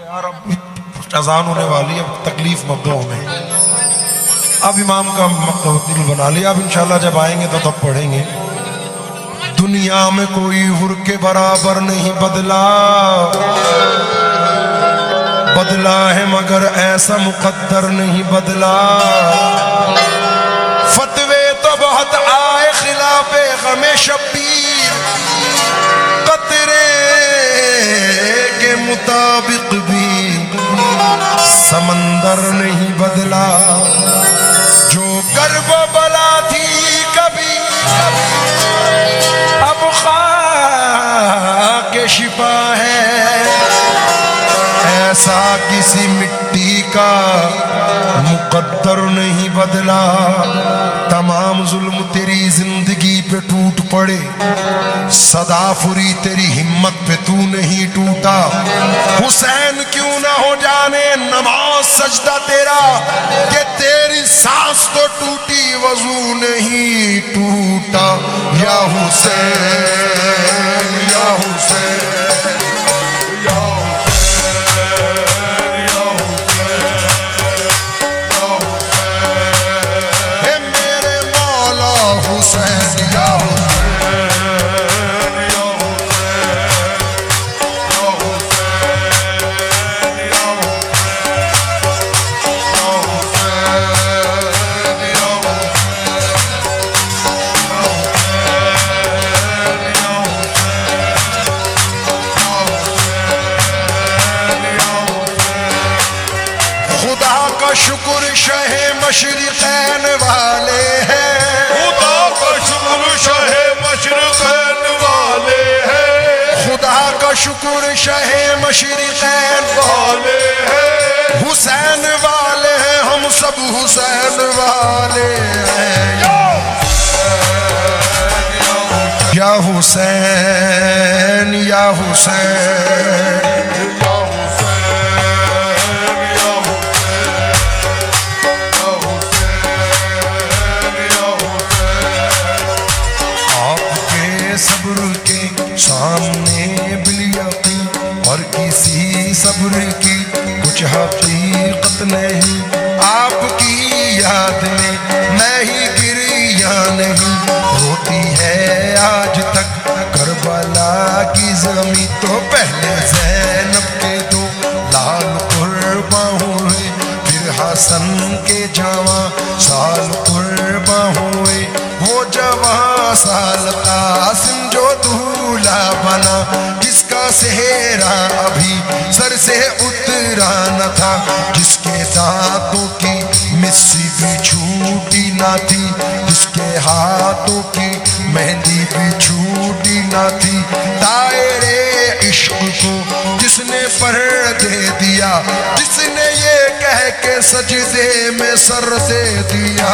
यार अब अजान होने वाली है, अब तकलीफ मत दो हमें। अब इमाम का दिल बना लिया, अब इंशाल्लाह जब आएंगे तो तब पढ़ेंगे। दुनिया में कोई हुर के बराबर नहीं बदला, बदला है मगर ऐसा मुकद्दर नहीं बदला। फतवे तो बहुत आए खिलाफे गमे शब्बीर, कतरे के मुताबिक भी समंदर नहीं बदला। जो गर्व बला थी कभी अब खाके शिफा है, ऐसा किसी मिट्टी का मुकद्दर नहीं बदला। तमाम जुल्म तेरी जिंदगी पे टूट पड़े, सदा फुरी तेरी हिम्मत पे तू नहीं टूटा। हुसैन क्यों ना हो जाने नमाज सजदा तेरा, कि तेरी सांस तो टूटी वजू नहीं टूटा। या हुसैन या हुसैन शुक्र शहे मशरिक़ैन वाले हैं, खुदा का शुक्र शहे मशरिक़ैन वाले हैं, खुदा का शुक्र शहे मशरिक़ैन वाले हैं। हुसैन वाले हैं, हम सब हुसैन वाले हैं। या हुसैन या हुसैन सामने बिल-यकीन और किसी सब्र की कुछ हकीकत नहीं। आपकी याद में मैं ही गिरिया नहीं, रोती है आज तक करबला की ज़मीं। तो पहले ज़ैनब के दो लाल कुर्बा हुए, फिर हसन के जवां साल कुर्बा हुए। वो जवां साल कासिम जो दूल्हा बना, जिसका सेहरा अभी सर से उतरा न था, जिसके दांतों की मिस्सी भी छूटी ना थी, जिसके हाथों की मेहंदी भी छूटी ना थी। दायरे इश्क को जिसने पर्दे दिया, जिसने ये कह के सजदे में सर दे दिया।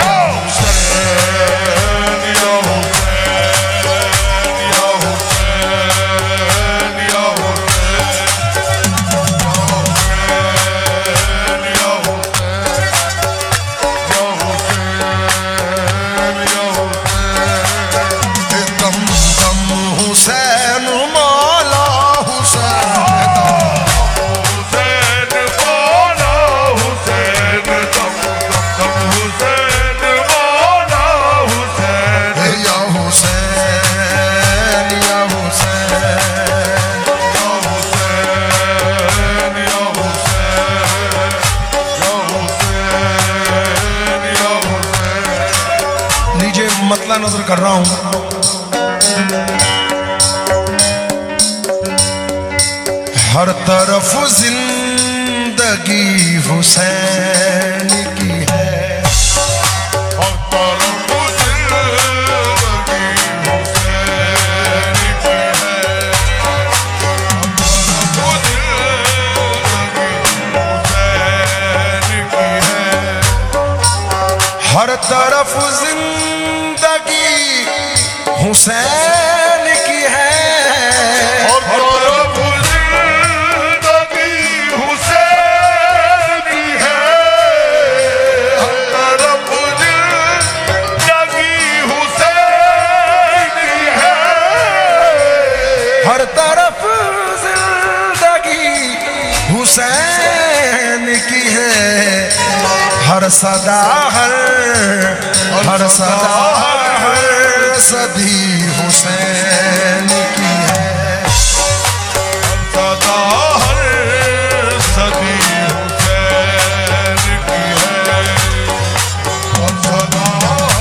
मतला नजर कर रहा हूं, हर तरफ जिंदगी हुसैन की है, हर तरफ जिंदगी हुसैन की है, हर तरफ हुसैन की है, हर तरफ जिंदगी हुसैन की है, हर तरफ जिंदगी हुसैन की है, हर तरफ जिंदगी हुसैन की है, हर सदा हर सदा हर सदी हुसैन की है, सदा हर सदी हुसैन की है, सदा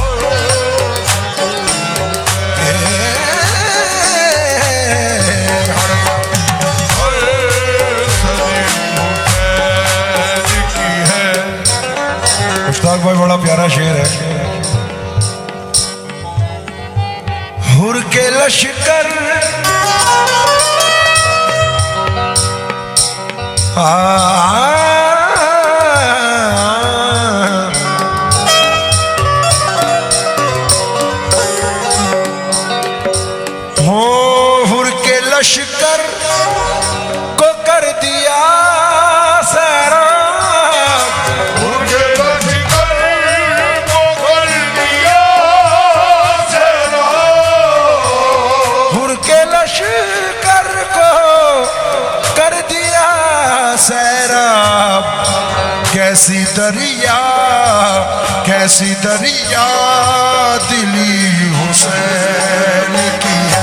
मुश्ताक भाई बड़ा प्यारा शेर है। हुर के लश्कर हुर के लश्कर को कर दिया सैराब, कैसी दरिया दिली हुसैन की है,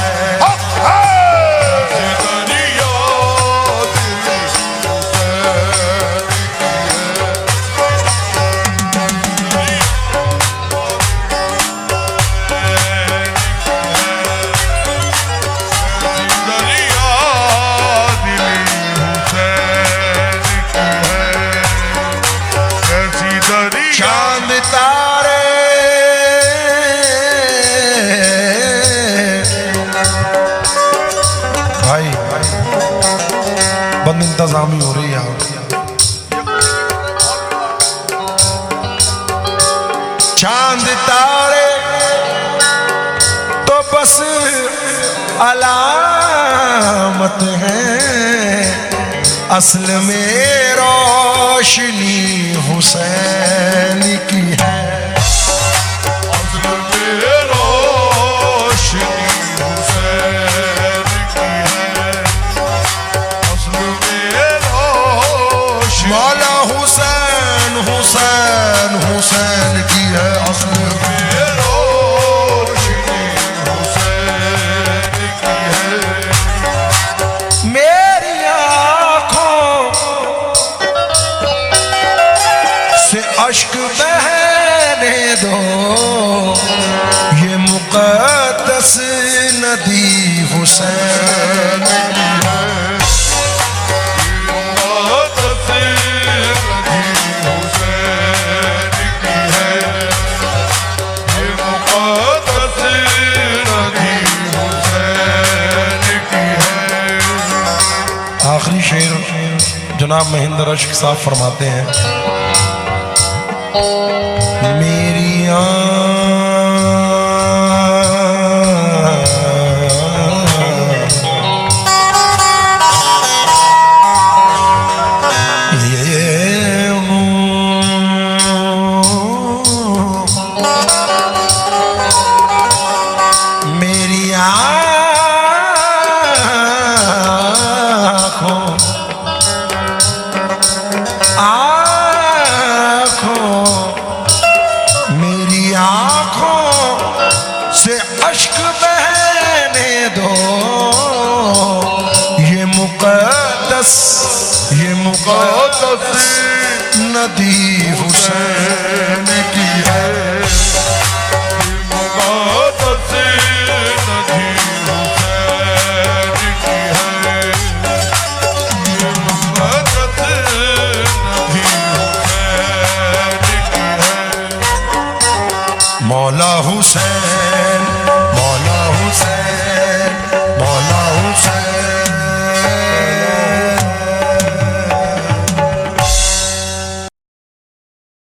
चांद तारे भाई बंद इंतजामी हो रही है। चांद तारे तो बस अलामत हैं, असल में रोशनी हुसैन की है, असल में रोशनी हुसैन की है, असल में रोशनी मौला हुसैन हुसैन हुसैन की है, असल में रोशनी हुसैन की है। मेरी आँखों से अश्क बहने दो, ये मुक़द्दस नदी हुसैन की है, मुक़द्दस नदी हुसैन की है, ये मुक़द्दस नदी हुसैन की है। आखिरी शेर जनाब महेंद्र अश्क साहब फरमाते हैं, मेरी मेरी आँखों से अश्क बहने दो, ये मुक़द्दस नदी हुसैन की है, मुक़द्दस नदी हुसैन की है, मुक़द्दस नदी हुसैन की है। मौला हुसैन